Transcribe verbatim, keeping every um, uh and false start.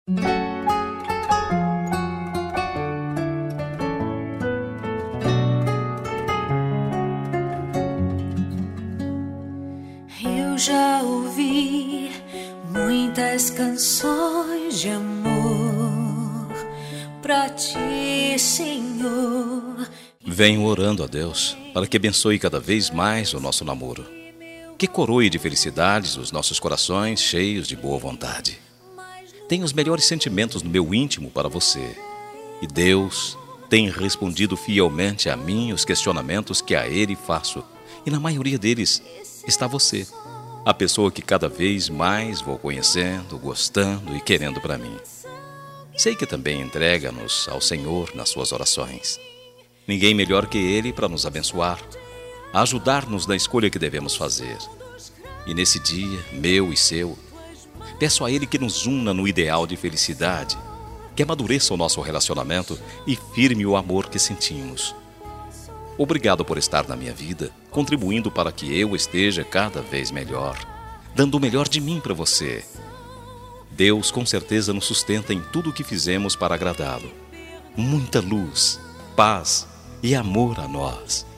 Eu já ouvi muitas canções de amor pra ti, Senhor. Venho orando a Deus para que abençoe cada vez mais o nosso namoro, que coroe de felicidades os nossos corações cheios de boa vontade. Tenho os melhores sentimentos no meu íntimo para você, e Deus tem respondido fielmente a mim os questionamentos que a Ele faço, e na maioria deles está você, a pessoa que cada vez mais vou conhecendo, gostando e querendo para mim. Sei que também entrega-nos ao Senhor nas suas orações. Ninguém melhor que Ele para nos abençoar, ajudar-nos na escolha que devemos fazer. E nesse dia, meu e seu, peço a Ele que nos una no ideal de felicidade, que amadureça o nosso relacionamento e firme o amor que sentimos. Obrigado por estar na minha vida, contribuindo para que eu esteja cada vez melhor, dando o melhor de mim para você. Deus com certeza nos sustenta em tudo o que fizemos para agradá-lo. Muita luz, paz e amor a nós.